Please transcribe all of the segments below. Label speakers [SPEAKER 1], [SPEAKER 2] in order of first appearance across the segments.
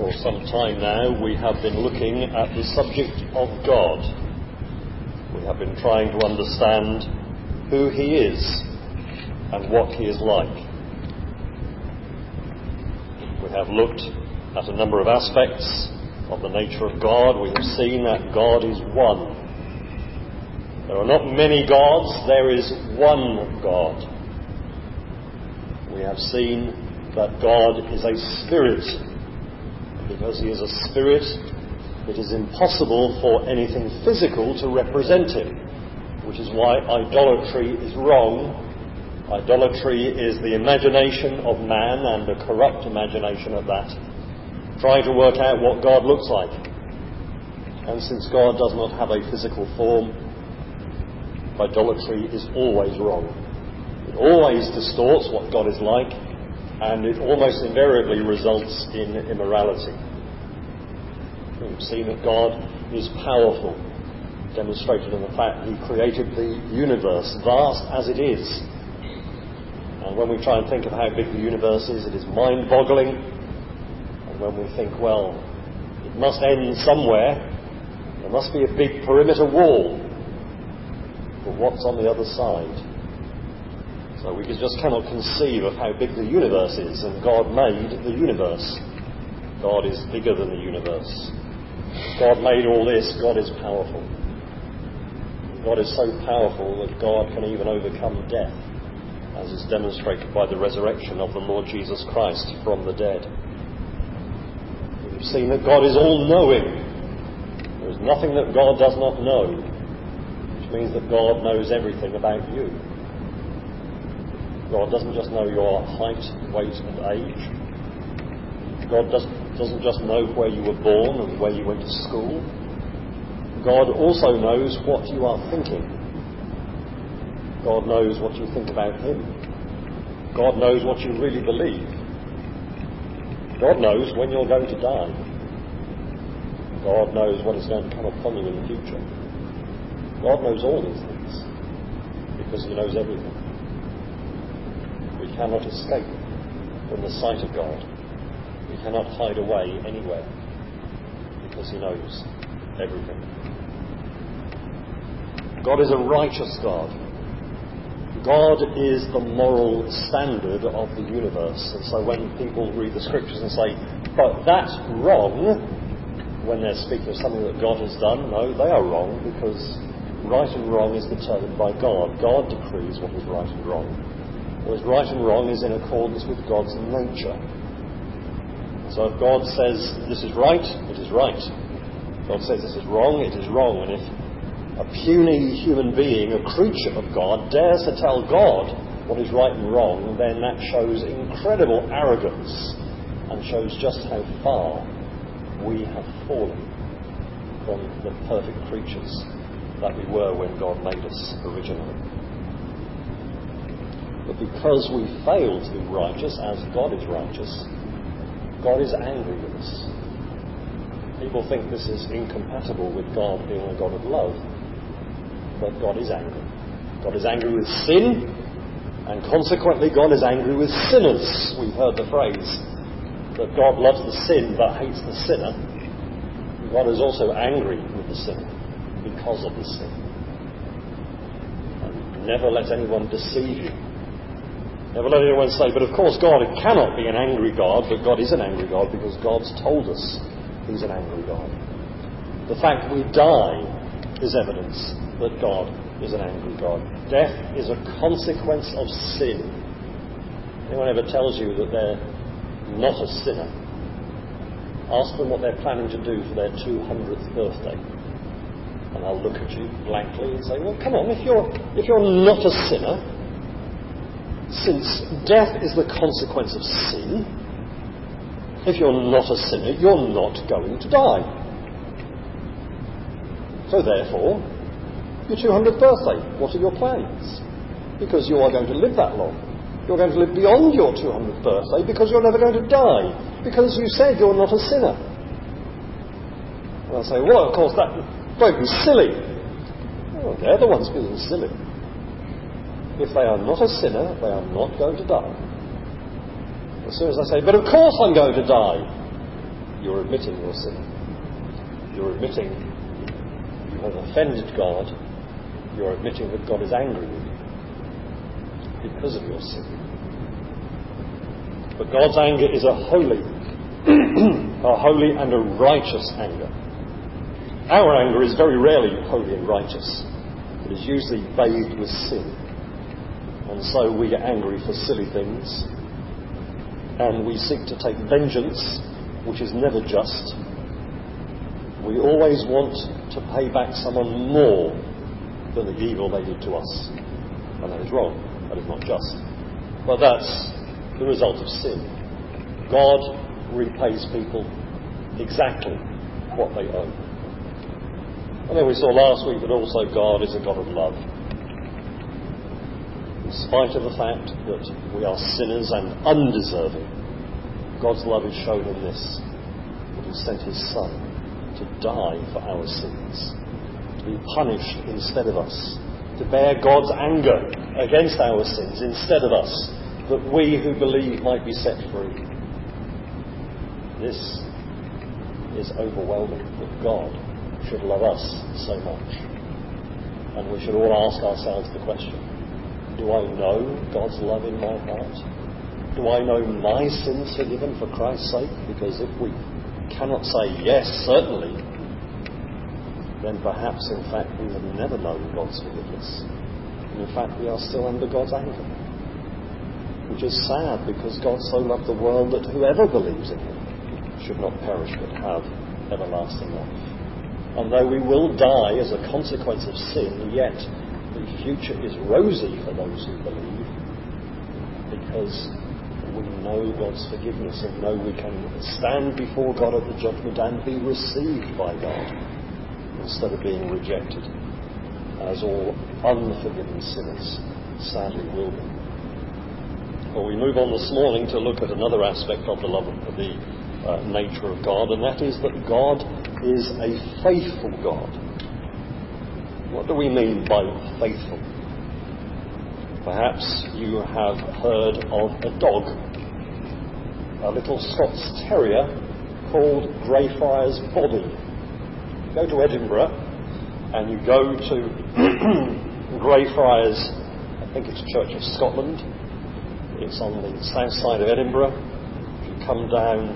[SPEAKER 1] For some time now we have been looking at the subject of God. We have been trying to understand who he is and what he is like. We have looked at a number of aspects of the nature of God. We have seen that God is one. There are not many gods, there is one God. We have seen that God is a spirit. Because he is a spirit, it is impossible for anything physical to represent him, which is why idolatry is wrong. Idolatry is the imagination of man, and a corrupt imagination at that, trying to work out what God looks like. And since God does not have a physical form, idolatry is always wrong. It always distorts what God is like, and it almost invariably results in immorality. We've seen that God is powerful, demonstrated in the fact he created the universe, vast as it is. And when we try and think of how big the universe is, it is mind-boggling. And when we think, well, it must end somewhere, there must be a big perimeter wall. But what's on the other side? So we just cannot conceive of how big the universe is, and God made the universe. God is bigger than the universe. God made all this. God is powerful. God is so powerful that God can even overcome death, as is demonstrated by the resurrection of the Lord Jesus Christ from the dead. We've seen that God is all-knowing. There is nothing that God does not know, which means that God knows everything about you. God doesn't just know your height, weight and age. God doesn't just know where you were born and where you went to school. God also knows what you are thinking. God knows what you think about him. God knows what you really believe. God knows when you're going to die. God knows what is going to come upon you in the future. God knows all these things because he knows everything. We cannot escape from the sight of God. We cannot hide away anywhere because he knows everything. God is a righteous God. God is the moral standard of the universe. And so when people read the scriptures and say, but that's wrong, when they're speaking of something that God has done, no, they are wrong, because right and wrong is determined by God. God decrees what is right and wrong. What is right and wrong is in accordance with God's nature. So if God says this is right, it is right. If God says this is wrong, it is wrong. And if a puny human being, a creature of God, dares to tell God what is right and wrong, then that shows incredible arrogance and shows just how far we have fallen from the perfect creatures that we were when God made us originally. But because we fail to be righteous as God is righteous, God is angry with us. People think this is incompatible with God being a God of love. But God is angry. God is angry with sin, and consequently God is angry with sinners. We've heard the phrase that God loves the sin but hates the sinner. God is also angry with the sinner because of the sin. And never let anyone deceive you. Never let anyone say, but of course God cannot be an angry God, but God is an angry God because God's told us he's an angry God. The fact we die is evidence that God is an angry God. Death is a consequence of sin. Anyone ever tells you that they're not a sinner, ask them what they're planning to do for their 200th birthday. And they'll look at you blankly and say, well, come on, if you're not a sinner, since death is the consequence of sin, if you're not a sinner, you're not going to die. So therefore, your 200th birthday, what are your plans? Because you are going to live that long. You're going to live beyond your 200th birthday because you're never going to die. Because you said you're not a sinner. And I'll say, well, of course, don't be silly. Well, they're the ones being silly. If they are not a sinner, they are not going to die. As soon as I say, but of course I'm going to die, you're admitting your sin. You're admitting you have offended God. You're admitting that God is angry with you because of your sin. But God's anger is a holy and a righteous anger. Our anger is very rarely holy and righteous. It is usually bathed with sin. And so we get angry for silly things, and we seek to take vengeance, which is never just. We always want to pay back someone more than the evil they did to us. And that is wrong. That is not just. But that's the result of sin. God repays people exactly what they owe. And then we saw last week that also God is a God of love. In spite of the fact that we are sinners and undeserving, God's love is shown in this, that He sent His Son to die for our sins, to be punished instead of us, to bear God's anger against our sins instead of us, that we who believe might be set free. This is overwhelming, that God should love us so much. And we should all ask ourselves the question, do I know God's love in my heart? Do I know my sins forgiven for Christ's sake? Because if we cannot say yes, certainly, then perhaps in fact we have never known God's forgiveness. And in fact we are still under God's anger. Which is sad, because God so loved the world that whoever believes in Him should not perish but have everlasting life. And though we will die as a consequence of sin, yet the future is rosy for those who believe, because we know God's forgiveness and know we can stand before God at the judgment and be received by God instead of being rejected, as all unforgiven sinners sadly will be. Well, we move on this morning to look at another aspect of the love of the nature of God, and that is that God is a faithful God. What do we mean by faithful? Perhaps you have heard of a dog, a little Scots terrier called Greyfriars Bobby. You go to Edinburgh and you go to Greyfriars, I think it's Church of Scotland. It's on the south side of Edinburgh. If you come down,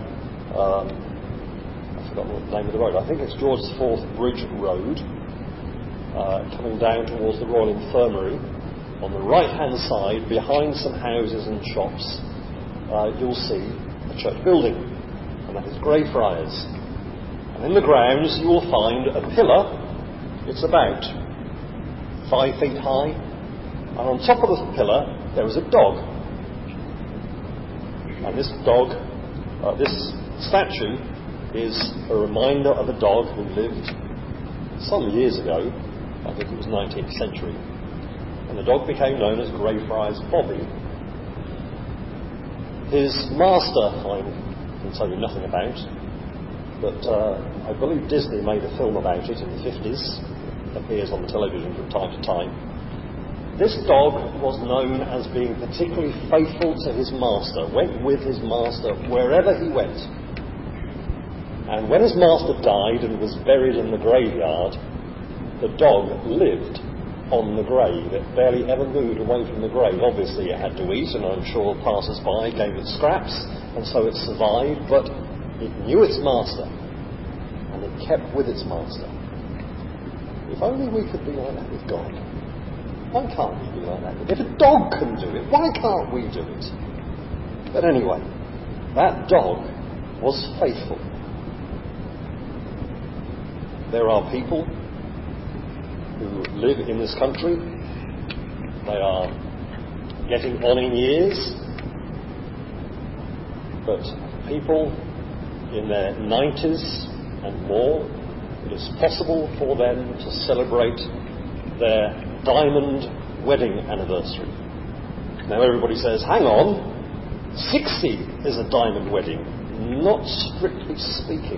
[SPEAKER 1] I've forgotten what the name of the road. I think it's George IV Bridge Road, coming down towards the Royal Infirmary. On the right-hand side, behind some houses and shops, you'll see a church building, and that is Greyfriars. And in the grounds you will find a pillar. It's about 5 feet high, and on top of the pillar there is a dog. And this dog, this statue, is a reminder of a dog who lived some years ago. I think it was 19th century. And the dog became known as Greyfriars Bobby. His master, I can tell you nothing about, but I believe Disney made a film about it in the 50s. It appears on the television from time to time. This dog was known as being particularly faithful to his master, went with his master wherever he went. And when his master died and was buried in the graveyard, the dog lived on the grave. It barely ever moved away from the grave. Obviously it had to eat, and I'm sure passers-by gave it scraps, and so it survived, but it knew its master, and it kept with its master. If only we could be like that with God. Why can't we be like that? If a dog can do it, why can't we do it? But anyway, that dog was faithful. There are people who live in this country. They are getting on in years, but people in their 90s and more, it is possible for them to celebrate their diamond wedding anniversary. Now everybody says, hang on, 60 is a diamond wedding. Not strictly speaking.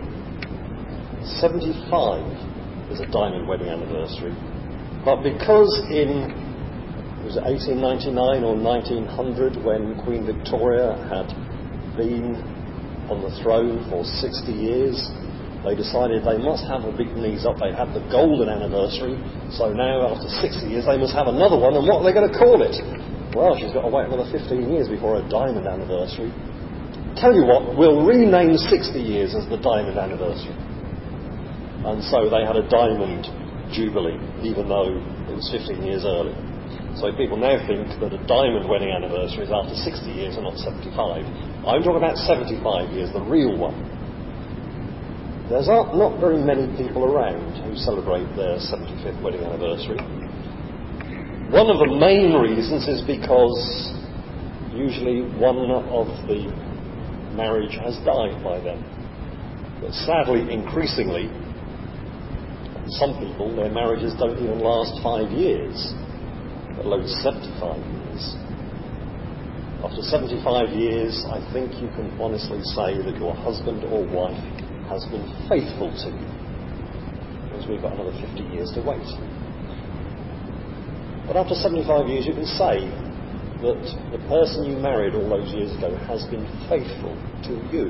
[SPEAKER 1] 75 is a diamond wedding anniversary. But because was it 1899 or 1900, when Queen Victoria had been on the throne for 60 years. They decided they must have a big knees up. They had the golden anniversary, so now after 60 years they must have another one, and what are they going to call it? Well, she's got to wait another 15 years before a diamond anniversary. Tell you what, we'll rename 60 years as the diamond anniversary. And so they had a diamond jubilee, even though it was 15 years early. So people now think that a diamond wedding anniversary is after 60 years and not 75. I'm talking about 75 years, the real one. There's not very many people around who celebrate their 75th wedding anniversary. One of the main reasons is because usually one of the marriage has died by then. But sadly, increasingly, some people, their marriages don't even last 5 years, let alone 75 years. After 75 years, I think you can honestly say that your husband or wife has been faithful to you, because we've got another 50 years to wait. But after 75 years, you can say that the person you married all those years ago has been faithful to you.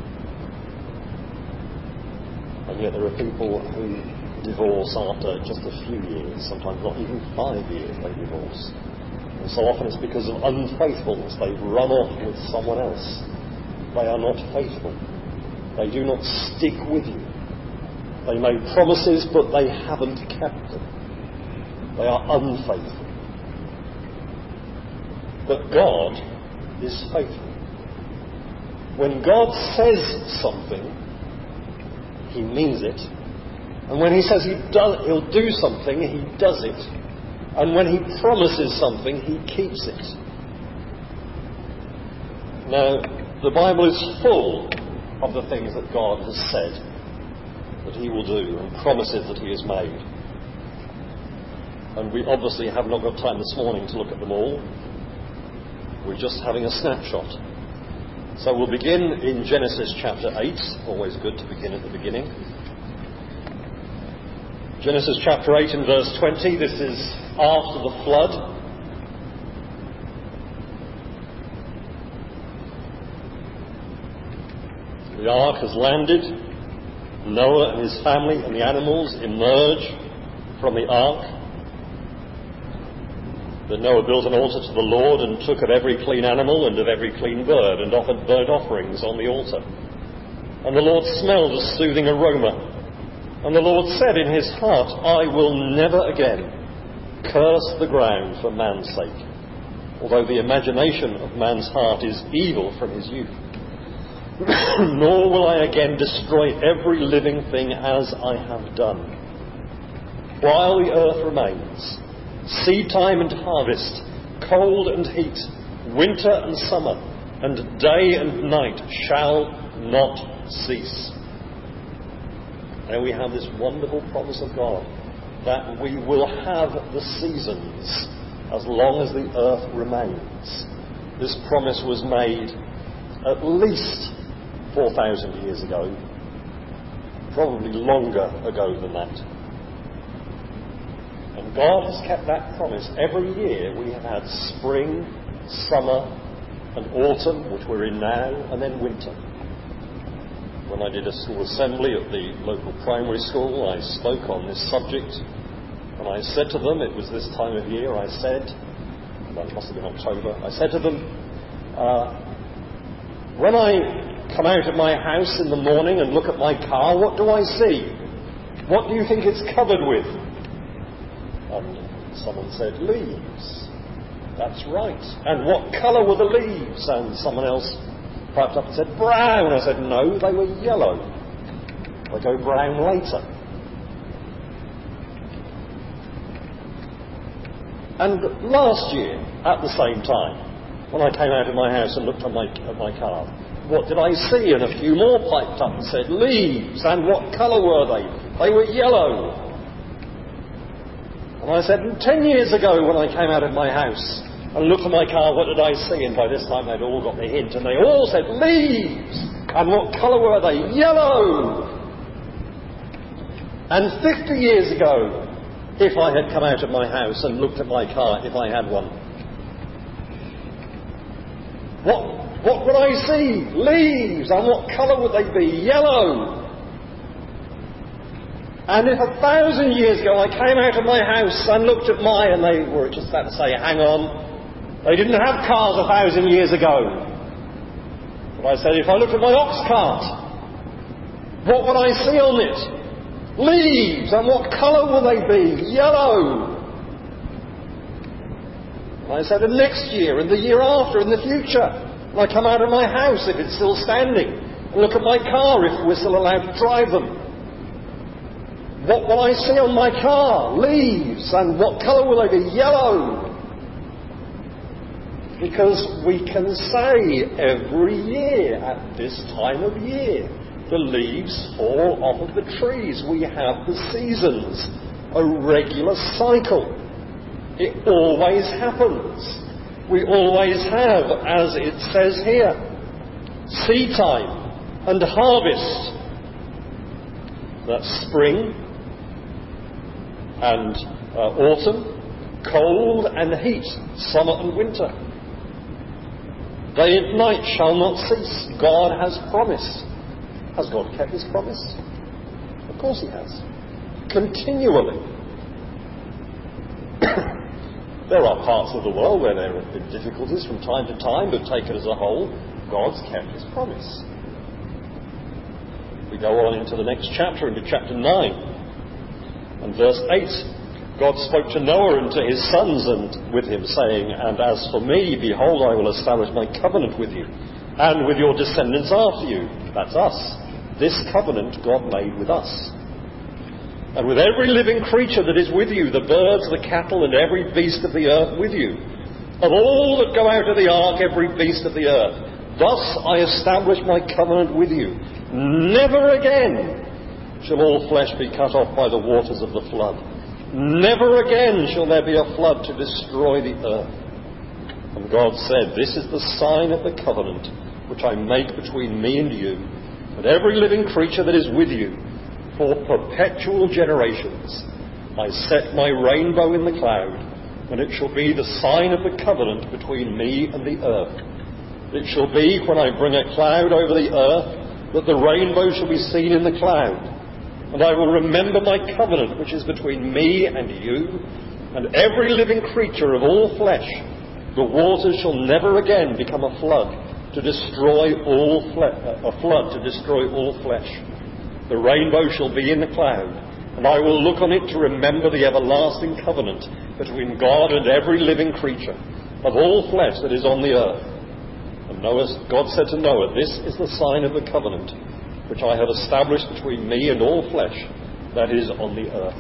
[SPEAKER 1] And yet there are people who divorce after just a few years, sometimes not even 5 years they divorce. And so often it's because of unfaithfulness. They've run off with someone else. They are not faithful. They do not stick with you. They made promises, but they haven't kept them. They are unfaithful. But God is faithful. When God says something, He means it. And when He says He'll do something, He does it. And when He promises something, He keeps it. Now, the Bible is full of the things that God has said that He will do and promises that He has made. And we obviously have not got time this morning to look at them all. We're just having a snapshot. So we'll begin in Genesis chapter 8. Always good to begin at the beginning. Genesis chapter 8 and verse 20. This is after the flood. The ark has landed. Noah and his family and the animals emerge from the ark. Then Noah built an altar to the Lord and took of every clean animal and of every clean bird and offered burnt offerings on the altar. And the Lord smelled a soothing aroma. And the Lord said in his heart, I will never again curse the ground for man's sake, although the imagination of man's heart is evil from his youth. Nor will I again destroy every living thing as I have done. While the earth remains, seed time and harvest, cold and heat, winter and summer, and day and night shall not cease. Now we have this wonderful promise of God that we will have the seasons as long as the earth remains. This promise was made at least 4,000 years ago, probably longer ago than that. And God has kept that promise. Every year we have had spring, summer and autumn, which we're in now, and then winter. When I did a school assembly at the local primary school, I spoke on this subject, and I said to them, it was this time of year, I said, that must have been October, I said to them, when I come out of my house in the morning and look at my car, what do I see? What do you think it's covered with? And someone said, leaves. That's right. And what colour were the leaves? And someone else piped up and said, brown. I said, no, they were yellow. They go brown later. And last year, at the same time, when I came out of my house and looked at my car, what did I see? And a few more piped up and said, leaves. And what colour were they? They were yellow. And I said, 10 years ago when I came out of my house and looked at my car, what did I see? And by this time they'd all got the hint, and they all said, leaves. And what colour were they? Yellow. And 50 years ago, if I had come out of my house and looked at my car, if I had one, What would I see? Leaves. And what colour would they be? Yellow. And if 1,000 years ago I came out of my house and looked at and they were just about to say, hang on, they didn't have cars 1,000 years ago. But I said, if I looked at my ox cart, what would I see on it? Leaves. And what colour will they be? Yellow. And I said, and next year, and the year after, in the future, when I come out of my house, if it's still standing, and look at my car, if we're still allowed to drive them, what will I see on my car? Leaves. And what colour will they be? Yellow. Because we can say every year at this time of year, the leaves fall off of the trees. We have the seasons, a regular cycle. It always happens. We always have, as it says here, seed time and harvest. That's spring and autumn, cold and heat, summer and winter. Day and night shall not cease. God has promised. Has God kept his promise? Of course he has. Continually. There are parts of the world where there have been difficulties from time to time, but taken as a whole, God's kept his promise. We go on into the next chapter, into chapter 9. And verse 8, God spoke to Noah and to his sons and with him, saying, and as for me, behold, I will establish my covenant with you, and with your descendants after you. That's us. This covenant God made with us. And with every living creature that is with you, the birds, the cattle, and every beast of the earth with you. Of all that go out of the ark, every beast of the earth. Thus I establish my covenant with you. Never again shall all flesh be cut off by the waters of the flood. Never again shall there be a flood to destroy the earth. And God said, this is the sign of the covenant which I make between me and you, and every living creature that is with you, for perpetual generations. I set my rainbow in the cloud, and it shall be the sign of the covenant between me and the earth. It shall be when I bring a cloud over the earth, that the rainbow shall be seen in the cloud. And I will remember my covenant which is between me and you, and every living creature of all flesh. The waters shall never again become a flood to destroy all flesh. The rainbow shall be in the cloud, and I will look on it to remember the everlasting covenant between God and every living creature of all flesh that is on the earth. And God said to Noah, this is the sign of the covenant which I have established between me and all flesh that is on the earth.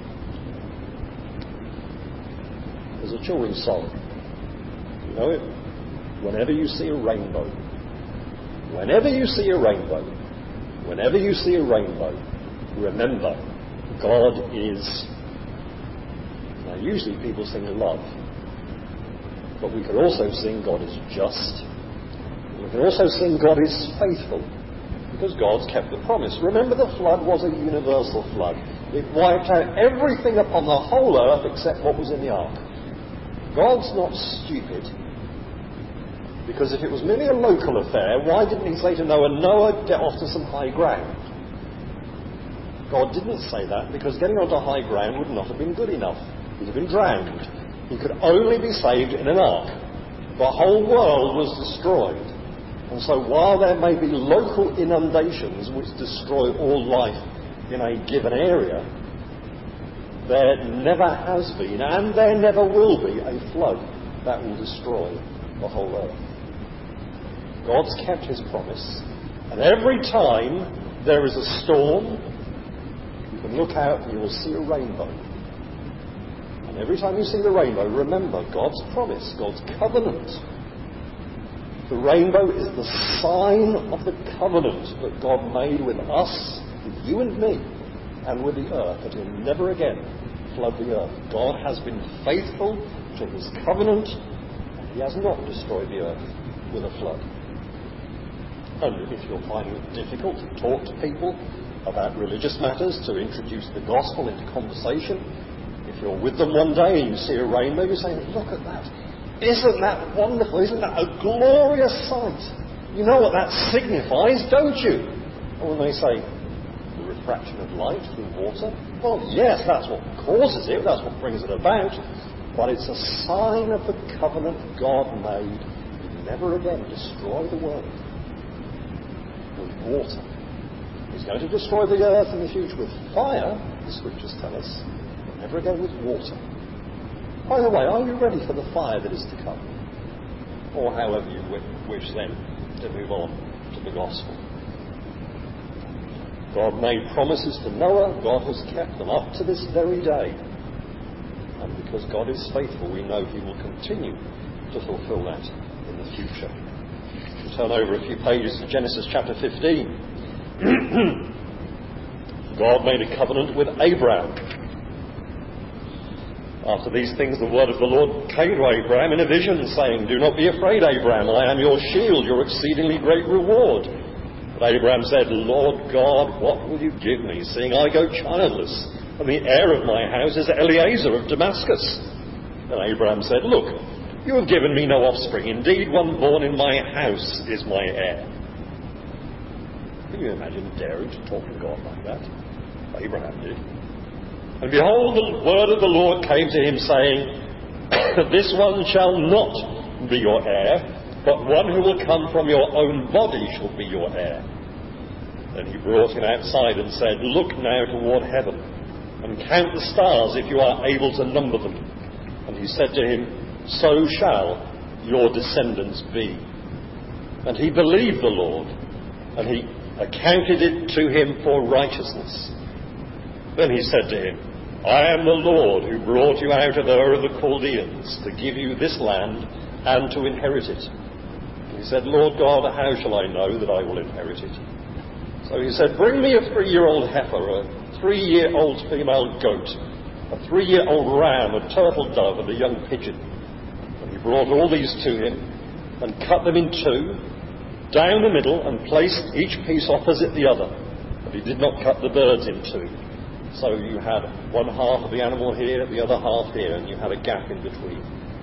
[SPEAKER 1] There's a children's song. You know it? Whenever you see a rainbow. Whenever you see a rainbow. Whenever you see a rainbow, remember, God is... Now usually people sing love. But we could also sing God is just. We can also sing God is faithful. Because God's kept the promise. Remember, the flood was a universal flood. It wiped out everything upon the whole earth except what was in the ark. God's not stupid. Because if it was merely a local affair, why didn't he say to Noah, Noah, get off to some high ground? God didn't say that because getting onto high ground would not have been good enough. He'd have been drowned. He could only be saved in an ark. The whole world was destroyed. And so while there may be local inundations which destroy all life in a given area, there never has been and there never will be a flood that will destroy the whole earth. God's kept his promise, and every time there is a storm, you can look out and you will see a rainbow. And every time you see the rainbow, remember God's promise, God's covenant. The rainbow is the sign of the covenant that God made with us, with you and me, and with the earth, that he'll never again flood the earth. God has been faithful to his covenant, and he has not destroyed the earth with a flood. And if you're finding it difficult to talk to people about religious matters, to introduce the gospel into conversation, if you're with them one day and you see a rainbow, you say, look at that. Isn't that wonderful? Isn't that a glorious sight? You know what that signifies, don't you? And when they say, the refraction of light through water, well, yes, that's what causes it, that's what brings it about, but it's a sign of the covenant God made to never again destroy the world with water. He's going to destroy the earth in the future with fire, the scriptures tell us, but never again with water. By the way, are you ready for the fire that is to come? Or however you wish then to move on to the gospel. God made promises to Noah. God has kept them up to this very day. And because God is faithful, we know he will continue to fulfill that in the future. We'll turn over a few pages to Genesis chapter 15. God made a covenant with Abraham. After these things, the word of the Lord came to Abraham in a vision, saying, "Do not be afraid, Abraham. I am your shield, your exceedingly great reward." But Abraham said, "Lord God, what will you give me, seeing I go childless, and the heir of my house is Eliezer of Damascus?" And Abraham said, "Look, you have given me no offspring. Indeed, one born in my house is my heir." Can you imagine daring to talk to God like that? Abraham did. And behold, the word of the Lord came to him, saying, "This one shall not be your heir, but one who will come from your own body shall be your heir." Then he brought him outside and said, "Look now toward heaven, and count the stars if you are able to number them." And he said to him, "So shall your descendants be." And he believed the Lord, and he accounted it to him for righteousness. Then he said to him, "I am the Lord who brought you out of Ur of the Chaldeans to give you this land and to inherit it." And he said, "Lord God, how shall I know that I will inherit it?" So he said, "Bring me a 3-year-old heifer, a 3-year-old female goat, a 3-year-old ram, a turtle dove, and a young pigeon." And he brought all these to him and cut them in two, down the middle, and placed each piece opposite the other. But he did not cut the birds in two. So you had one half of the animal here, the other half here, and you had a gap in between.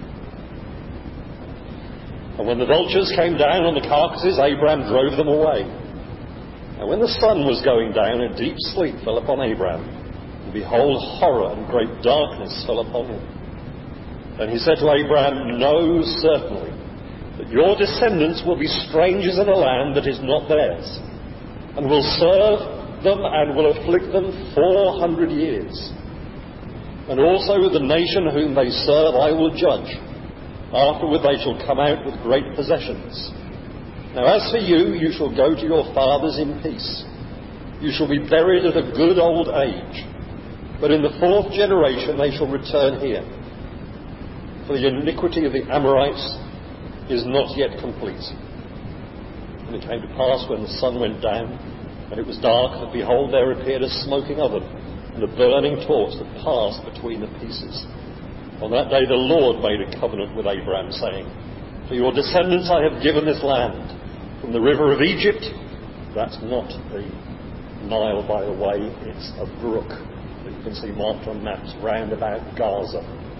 [SPEAKER 1] And when the vultures came down on the carcasses, Abraham drove them away. And when the sun was going down, a deep sleep fell upon Abraham. And behold, horror and great darkness fell upon him. Then he said to Abraham, "Know certainly that your descendants will be strangers in a land that is not theirs, and will serve them and will afflict them 400 years. And also the nation whom they serve I will judge. Afterward they shall come out with great possessions. Now as for you, you shall go to your fathers in peace. You shall be buried at a good old age. But in the 4th generation they shall return here. For the iniquity of the Amorites is not yet complete." And it came to pass when the sun went down, and it was dark, that behold, there appeared a smoking oven, and a burning torch that passed between the pieces. On that day the Lord made a covenant with Abraham, saying, "To your descendants I have given this land, from the river of Egypt," that's not the Nile, by the way, it's a brook that you can see marked on maps round about Gaza.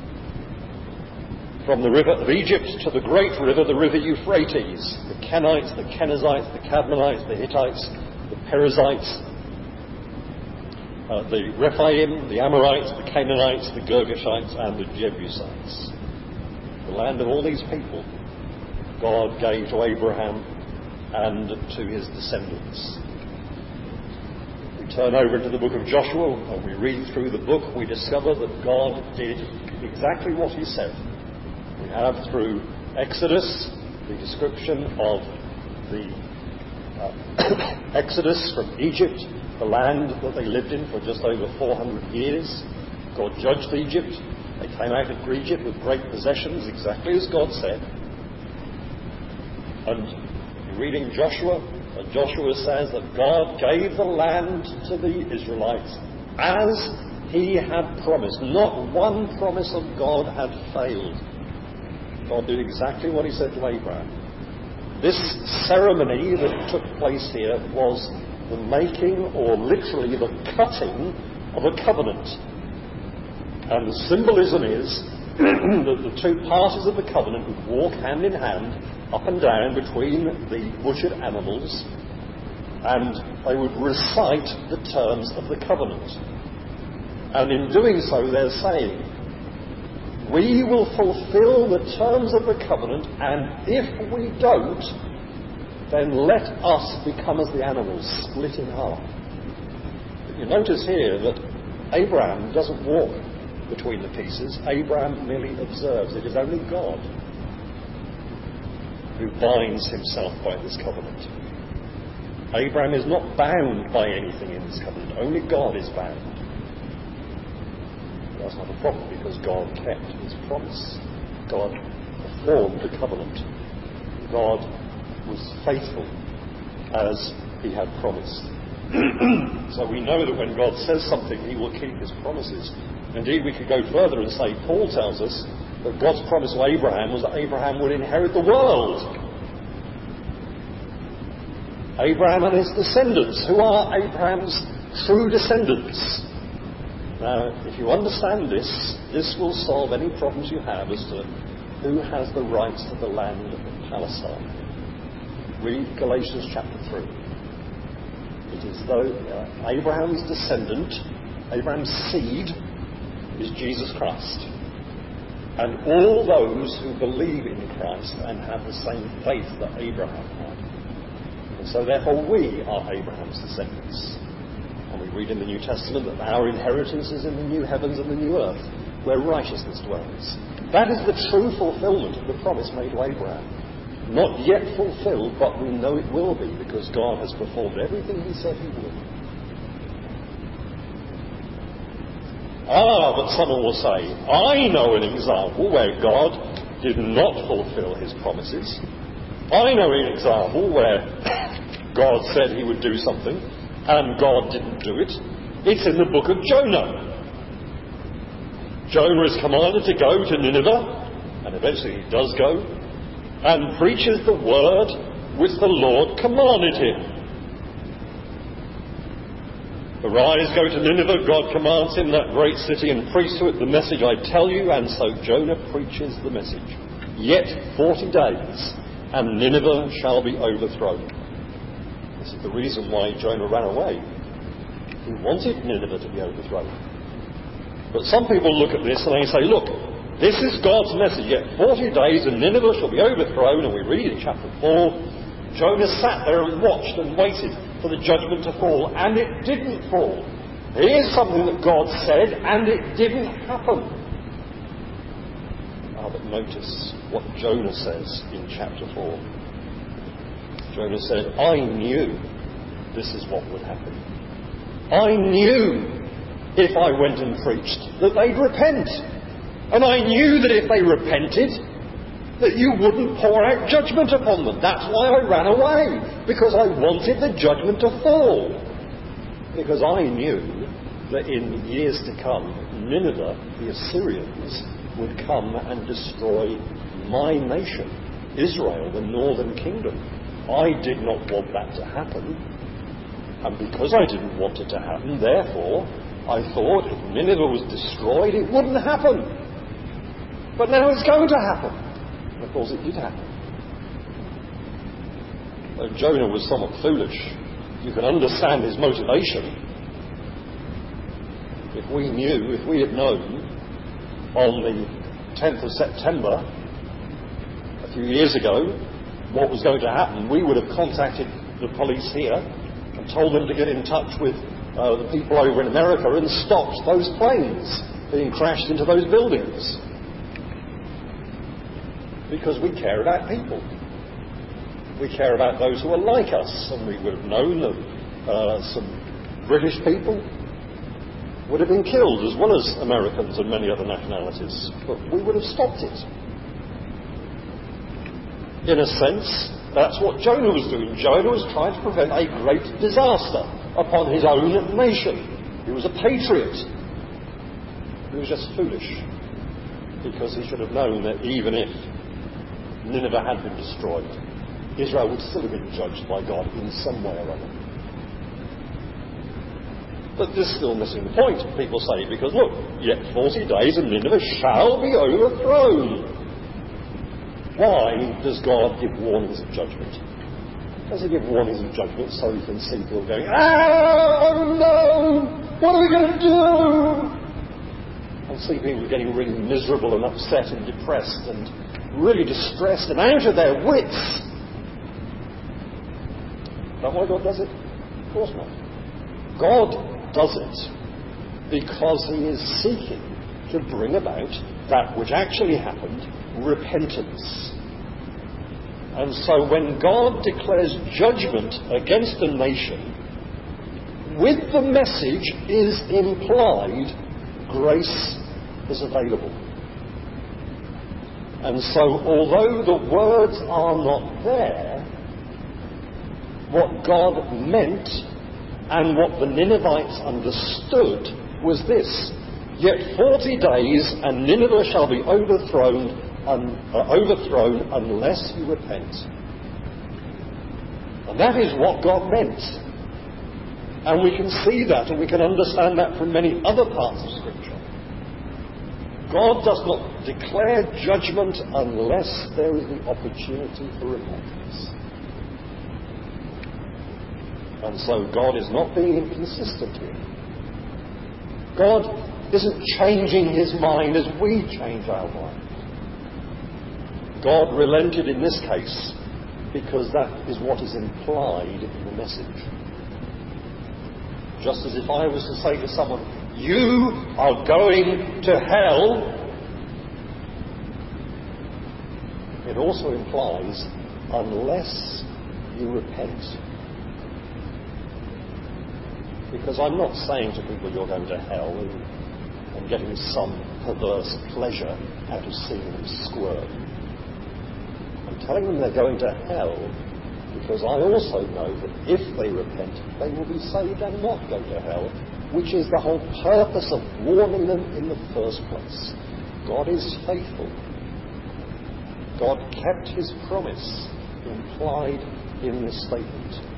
[SPEAKER 1] "From the river of Egypt to the great river, the river Euphrates, the Kenites, the Kenizzites, the Cadmonites, the Hittites, the Perizzites, the Rephaim, the Amorites, the Canaanites, the Girgashites, and the Jebusites." The land of all these people God gave to Abraham and to his descendants. We turn over to the book of Joshua, and we read through the book, we discover that God did exactly what he said. We have through Exodus the description of the Exodus from Egypt, the land that they lived in for just over 400 years. God judged Egypt. They came out of Egypt with great possessions, exactly as God said. And you're reading Joshua, and Joshua says that God gave the land to the Israelites as he had promised. Not one promise of God had failed. God did exactly what he said to Abraham. This ceremony that took place here was the making, or literally the cutting, of a covenant. And the symbolism is the two parties of the covenant would walk hand in hand, up and down between the butchered animals, and they would recite the terms of the covenant. And in doing so, they're saying, we will fulfill the terms of the covenant, and if we don't, then let us become as the animals, split in half. But you notice here that Abraham doesn't walk between the pieces. Abraham merely observes. It is only God who binds himself by this covenant. Abraham is not bound by anything in this covenant. Only God is bound. That's not a problem, because God kept his promise. God performed the covenant. God was faithful as he had promised. So we know that when God says something, he will keep his promises. Indeed, we could go further and say, Paul tells us that God's promise to Abraham was that Abraham would inherit the world. Abraham and his descendants. Who are Abraham's true descendants? Now, if you understand this, this will solve any problems you have as to who has the rights to the land of Palestine. Read Galatians chapter 3. It is though Abraham's descendant, Abraham's seed, is Jesus Christ. And all those who believe in Christ and have the same faith that Abraham had. And so therefore we are Abraham's descendants. And we read in the New Testament that our inheritance is in the new heavens and the new earth, where righteousness dwells. That is the true fulfillment of the promise made to Abraham. Not yet fulfilled, but we know it will be, because God has performed everything he said he would. But someone will say, I know an example where God did not fulfill his promises. I know an example where God said he would do something, and God didn't do it. It's in the book of Jonah. Jonah is commanded to go to Nineveh, and eventually he does go, and preaches the word which the Lord commanded him. Arise, go to Nineveh, God commands him, that great city, and preach to it the message I tell you, and so Jonah preaches the message. Yet 40 days, and Nineveh shall be overthrown. This is the reason why Jonah ran away. He wanted Nineveh to be overthrown. But some people look at this and they say, look, this is God's message. Yet 40 days and Nineveh shall be overthrown. And we read in chapter 4, Jonah sat there and watched and waited for the judgment to fall. And it didn't fall. Here's something that God said and it didn't happen. But notice what Jonah says in chapter 4. Jonah said, I knew this is what would happen. I knew if I went and preached that they'd repent. And I knew that if they repented, that you wouldn't pour out judgment upon them. That's why I ran away, because I wanted the judgment to fall. Because I knew that in years to come, Nineveh, the Assyrians, would come and destroy my nation, Israel, the northern kingdom. I did not want that to happen, and because I didn't want it to happen, therefore, I thought if Nineveh was destroyed, it wouldn't happen. But now it's going to happen. And of course, it did happen. Though Jonah was somewhat foolish, you can understand his motivation. If we had known on the 10th of September, a few years ago, what was going to happen, we would have contacted the police here and told them to get in touch with the people over in America and stopped those planes being crashed into those buildings. Because we care about people. We care about those who are like us, and we would have known that some British people would have been killed, as well as Americans and many other nationalities. But we would have stopped it. In a sense, that's what Jonah was doing. Jonah was trying to prevent a great disaster upon his own nation. He was a patriot. He was just foolish, because he should have known that even if Nineveh had been destroyed, Israel would still have been judged by God in some way or other. But this is still missing the point, people say, because look, yet 40 days and Nineveh shall be overthrown. Why does God give warnings of judgment? Does he give warnings of judgment so he can see people going, oh no, what are we going to do? And see people getting really miserable and upset and depressed and really distressed and out of their wits. Is that why God does it? Of course not. God does it because he is seeking to bring about that which actually happened, repentance. And so when God declares judgment against a nation, with the message is implied grace is available. And so although the words are not there, what God meant and what the Ninevites understood was this: yet 40 days and Nineveh shall be overthrown unless you repent. And that is what God meant. And we can see that and we can understand that from many other parts of Scripture. God does not declare judgment unless there is the opportunity for repentance. And so God is not being inconsistent here. God isn't changing his mind as we change our mind. God relented in this case because that is what is implied in the message. Just as if I was to say to someone, you are going to hell, it also implies unless you repent. Because I'm not saying to people you're going to hell and getting some perverse pleasure out of seeing them squirm. I'm telling them they're going to hell because I also know that if they repent, they will be saved and not go to hell, which is the whole purpose of warning them in the first place. God is faithful. God kept his promise implied in this statement.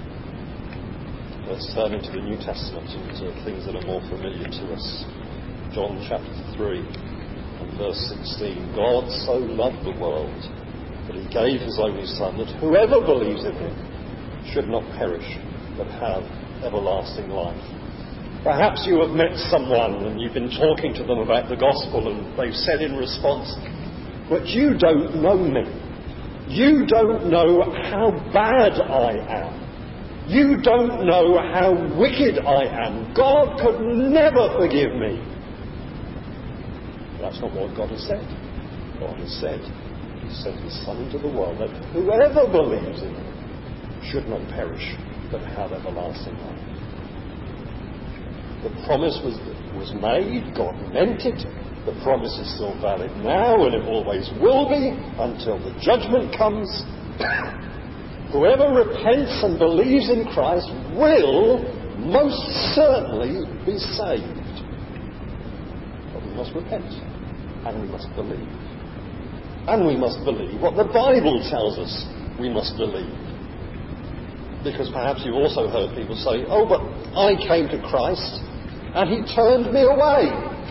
[SPEAKER 1] Let's turn into the New Testament, into things that are more familiar to us. John chapter 3 and verse 16. God so loved the world that he gave his only Son, that whoever believes in him should not perish, but have everlasting life. Perhaps you have met someone and you've been talking to them about the gospel and they've said in response, but you don't know me. You don't know how bad I am. You don't know how wicked I am. God could never forgive me. That's not what God has said. God has said he sent his Son into the world that whoever believes in him should not perish but have everlasting life. The promise was made. God meant it. The promise is still valid now and it always will be until the judgment comes. Whoever repents and believes in Christ will most certainly be saved. But we must repent and we must believe. And we must believe what the Bible tells us we must believe. Because perhaps you've also heard people say, oh, but I came to Christ and he turned me away.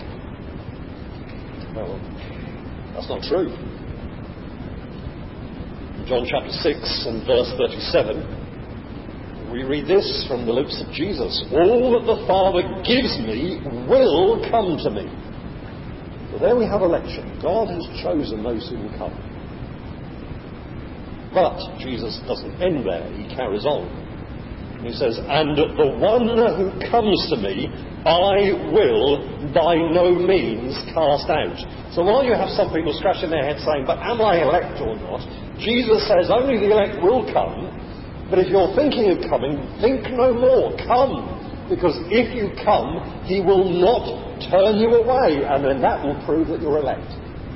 [SPEAKER 1] Well, that's not true. John chapter 6 and verse 37, we read this from the lips of Jesus. All that the Father gives me will come to me. So there we have election. God has chosen those who will come. But Jesus doesn't end there. He carries on. He says, and the one who comes to me, I will by no means cast out. So while you have some people scratching their heads saying, but am I elect or not? Jesus says only the elect will come. But if you're thinking of coming, think no more. Come. Because if you come, he will not turn you away. And then that will prove that you're elect.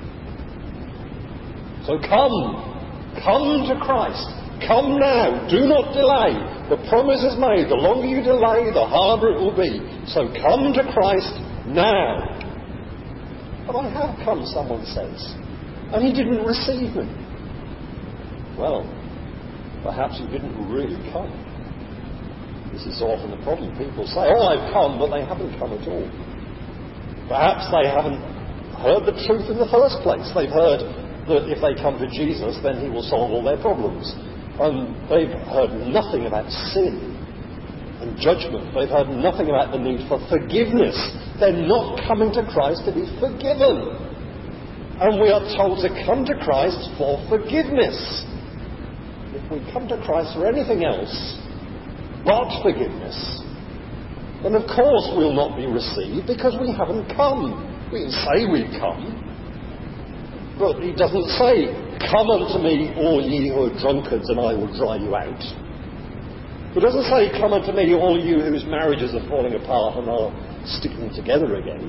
[SPEAKER 1] So come. Come to Christ. Come now. Do not delay. The promise is made. The longer you delay, the harder it will be. So come to Christ now. But I have come, someone says, and he didn't receive me. Well, perhaps he didn't really come. This is so often the problem. People say, oh, I've come, but they haven't come at all. Perhaps they haven't heard the truth in the first place. They've heard that if they come to Jesus, then he will solve all their problems. And they've heard nothing about sin and judgment. They've heard nothing about the need for forgiveness. They're not coming to Christ to be forgiven. And we are told to come to Christ for forgiveness. If we come to Christ for anything else but forgiveness, then of course we'll not be received because we haven't come. We can say we've come, but he doesn't say, come unto me, all ye who are drunkards, and I will dry you out. He doesn't say, come unto me, all you whose marriages are falling apart and are sticking together again.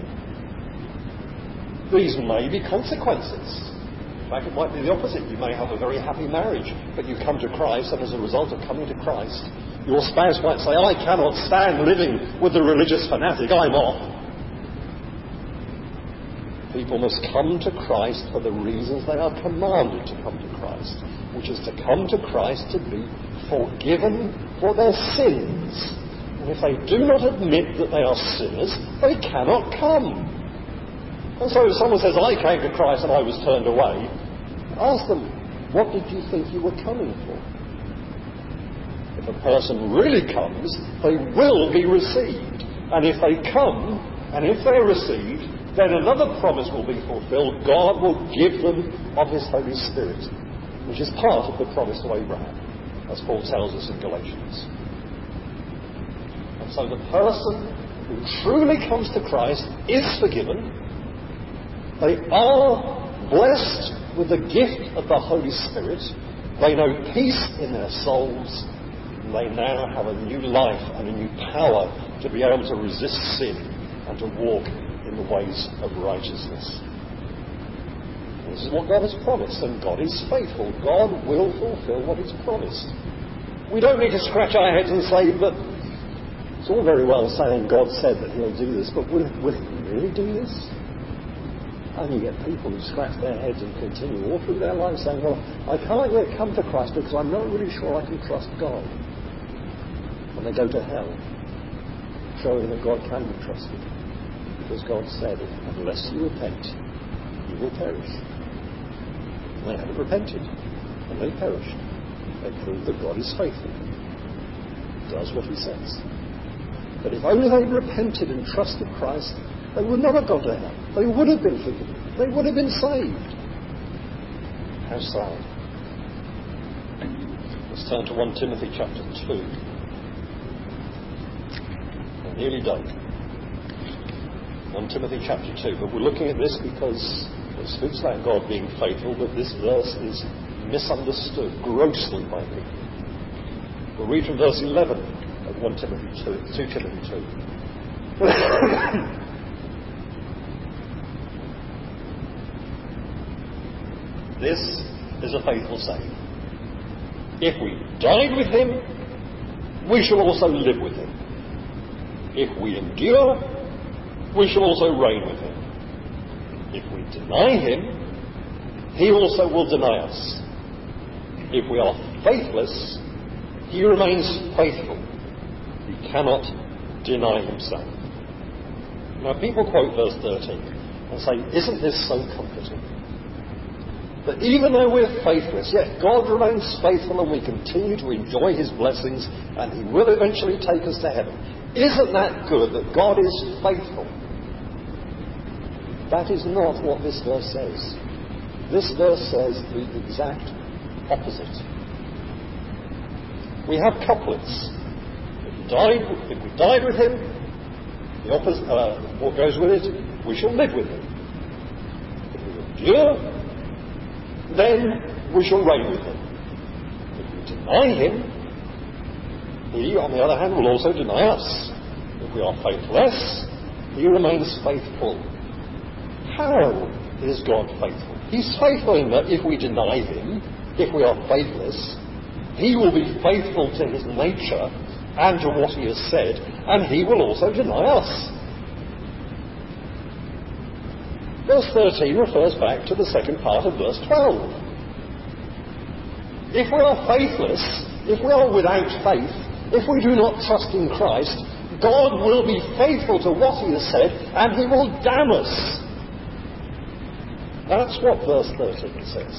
[SPEAKER 1] These may be consequences. In fact, it might be the opposite. You may have a very happy marriage, but you come to Christ, and as a result of coming to Christ, your spouse might say, I cannot stand living with the religious fanatic, I'm off. People must come to Christ for the reasons they are commanded to come to Christ, which is to come to Christ to be forgiven for their sins. And if they do not admit that they are sinners, they cannot come. And so if someone says, I came to Christ and I was turned away, ask them, what did you think you were coming for? If a person really comes, they will be received. And if they come, and if they're received, then another promise will be fulfilled. God will give them of his Holy Spirit, which is part of the promise to Abraham, as Paul tells us in Galatians. And so the person who truly comes to Christ is forgiven. They are blessed with the gift of the Holy Spirit. They know peace in their souls. And they now have a new life and a new power to be able to resist sin and to walk in the ways of righteousness. This is what God has promised, and God is faithful. God will fulfill what he's promised. We don't need to scratch our heads and say, but it's all very well saying God said that he'll do this, but will he really do this? And you get people who scratch their heads and continue all through their lives saying, well, I can't yet come to Christ because I'm not really sure I can trust God. And they go to hell, showing that God can be trusted. Because God said, unless you repent, you will perish. And they haven't repented, and they perished. They prove that God is faithful. He does what he says. But if only they repented and trusted Christ, they would not have gone to hell. They would have been forgiven. They would have been saved. How sad. Let's turn to 1 Timothy chapter 2. We're nearly done. 1 Timothy chapter 2. But we're looking at this because it speaks about God being faithful, but this verse is misunderstood grossly by people. We'll read from verse 11 of 2 Timothy 2. This is a faithful saying. If we died with him, we shall also live with him. If we endure, we shall also reign with him. If we deny him, he also will deny us. If we are faithless, he remains faithful. He cannot deny himself. Now people quote verse 13 and say, isn't this so comforting? That even though we're faithless, yet God remains faithful and we continue to enjoy his blessings and he will eventually take us to heaven. Isn't that good that God is faithful? That is not what this verse says. This verse says the exact opposite. We have couplets. If we died with him, the opposite, what goes with it, we shall live with him. If we endure, then we shall reign with him. If we deny him, he, on the other hand, will also deny us. If we are faithless, he remains faithful. How is God faithful? He's faithful in that if we deny him, if we are faithless, he will be faithful to his nature and to what he has said, and he will also deny us. Verse 13 refers back to the second part of verse 12. If we are faithless, if we are without faith, If we do not trust in Christ, God will be faithful to what he has said, and he will damn us. That's what verse 13 says.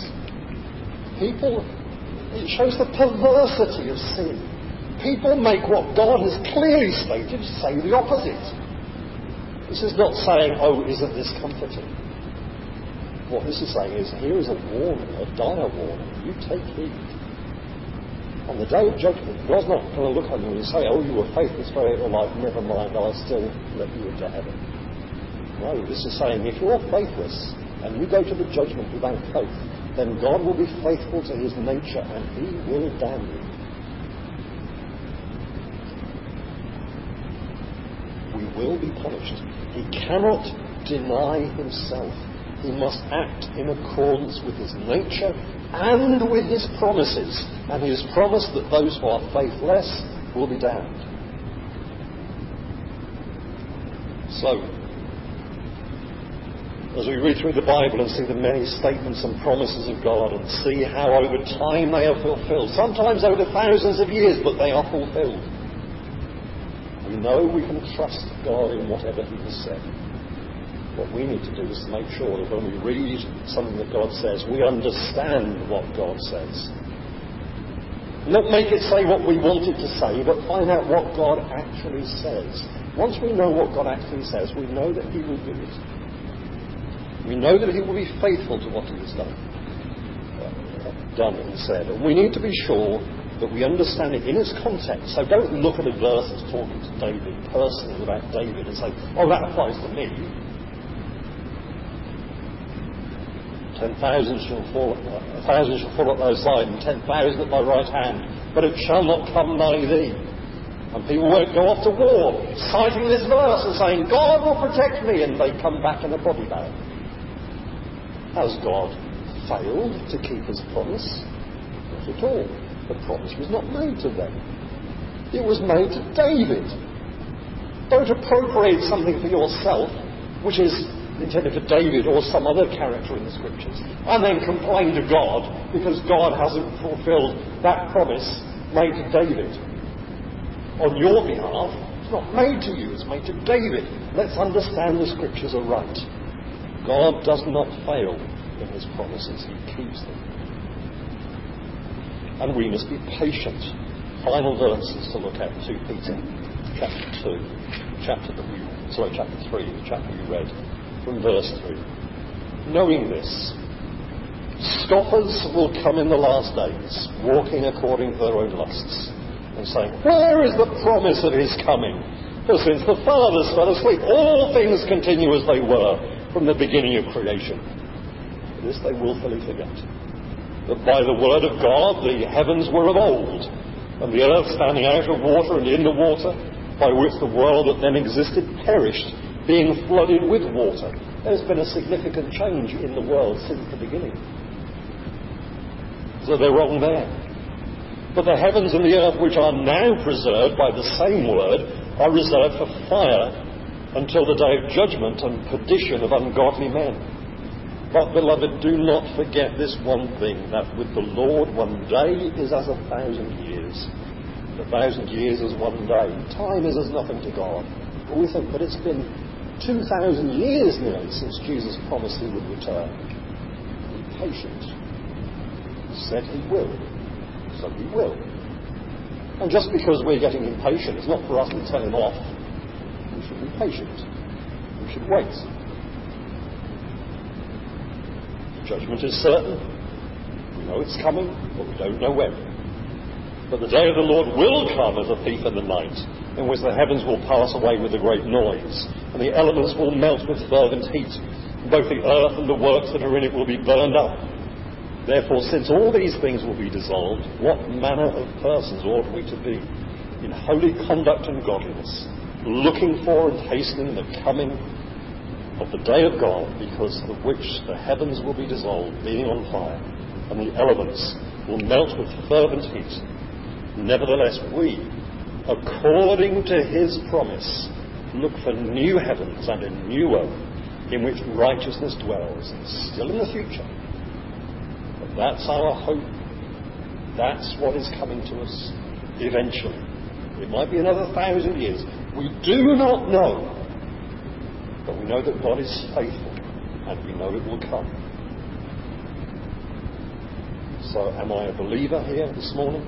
[SPEAKER 1] It shows the perversity of sin. People make what God has clearly stated say the opposite. This is not saying, oh, isn't this comforting? What this is saying is, here is a warning, a dire warning. You take heed. On the day of judgment, God's not going to look on you and say, oh, you were faithless for your life, never mind, I'll still let you into heaven. No, this is saying, if you're faithless and you go to the judgment without faith, then God will be faithful to his nature and he will damn you. We will be punished. He cannot deny himself. He must act in accordance with his nature and with his promises. And he has promised that those who are faithless will be damned. So, as we read through the Bible and see the many statements and promises of God and see how over time they are fulfilled, sometimes over thousands of years, but they are fulfilled, we know we can trust God in whatever he has said. What we need to do is to make sure that when we read something that God says, we understand what God says. Not make it say what we want it to say, but find out what God actually says. Once we know what God actually says, we know that he will do it. We know that he will be faithful to what he has done and said. And we need to be sure that we understand it in its context. So don't look at a verse that's talking to David personally about David and say, oh, that applies to me. 1,000 shall fall at thy side and 10,000 at thy right hand, but it shall not come nigh thee. And people won't go off to war, citing this verse and saying, God will protect me, and they come back in a body bag. Has God failed to keep his promise? Not at all. The promise was not made to them. It was made to David. Don't appropriate something for yourself, which is intended for David or some other character in the Scriptures, and then complain to God because God hasn't fulfilled that promise made to David. On your behalf, it's not made to you, it's made to David. Let's understand the Scriptures are right. God does not fail in his promises, he keeps them. And we must be patient. Final verses to look at, 2 Peter chapter 3, the chapter you read, from verse 3. Knowing this, scoffers will come in the last days, walking according to their own lusts, and saying, where is the promise of his coming? For since the fathers fell asleep, all things continue as they were from the beginning of creation. This they willfully forget, that by the word of God the heavens were of old, and the earth standing out of water and in the water, by which the world that then existed perished, being flooded with water. There's been a significant change in the world since the beginning. So they're wrong there. But the heavens and the earth, which are now preserved by the same word, are reserved for fire until the day of judgment and perdition of ungodly men. But, beloved, do not forget this one thing, that with the Lord 1 day is as 1,000 years. 1,000 years is 1 day. Time is as nothing to God. But we think, but it's been 2,000 years nearly since Jesus promised he would return. Be patient. He said he will. So he will. And just because we're getting impatient, it's not for us to tell him off. We should be patient. We should wait. Judgment is certain. We know it's coming, but we don't know when. But the day of the Lord will come as a thief in the night, in which the heavens will pass away with a great noise, and the elements will melt with fervent heat, and both the earth and the works that are in it will be burned up. Therefore, since all these things will be dissolved, what manner of persons ought we to be, in holy conduct and godliness, looking for and hastening the coming of the day of God, because of which the heavens will be dissolved, being on fire, and the elements will melt with fervent heat. Nevertheless, we, according to his promise, look for new heavens and a new earth, in which righteousness dwells, still in the future. But that's our hope. That's what is coming to us eventually. It might be another 1,000 years. We do not know. But we know that God is faithful, and we know it will come. So am I a believer here this morning?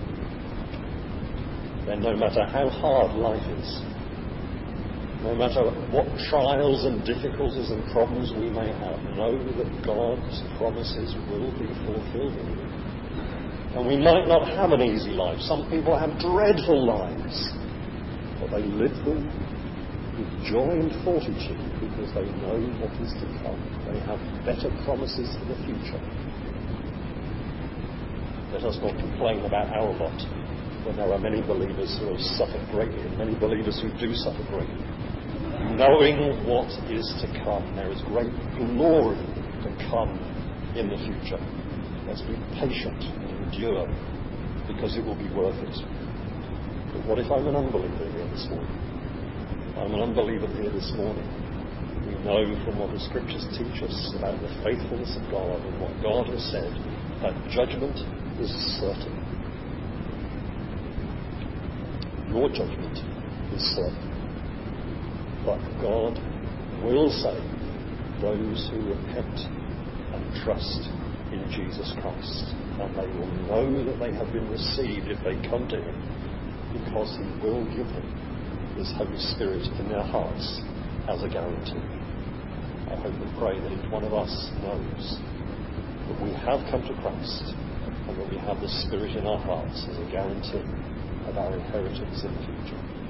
[SPEAKER 1] Then no matter how hard life is, no matter what trials and difficulties and problems we may have, know that God's promises will be fulfilled in you. And we might not have an easy life. Some people have dreadful lives, but they live them with joy and fortitude because they know what is to come. They have better promises for the future. Let us not complain about our lot, when there are many believers who have suffered greatly and many believers who do suffer greatly. Knowing what is to come, there is great glory to come in the future. Let's be patient and endure, because it will be worth it. But what if I'm an unbeliever here this morning? I'm an unbeliever here this morning. We know from what the Scriptures teach us about the faithfulness of God and what God has said, that judgment is certain. Your judgment is certain. But God will save those who repent and trust in Jesus Christ. And they will know that they have been received if they come to Him, because He will give them His Holy Spirit in their hearts as a guarantee. I hope and pray that each one of us knows that we have come to Christ and that we have the Spirit in our hearts as a guarantee of our inheritance in the future.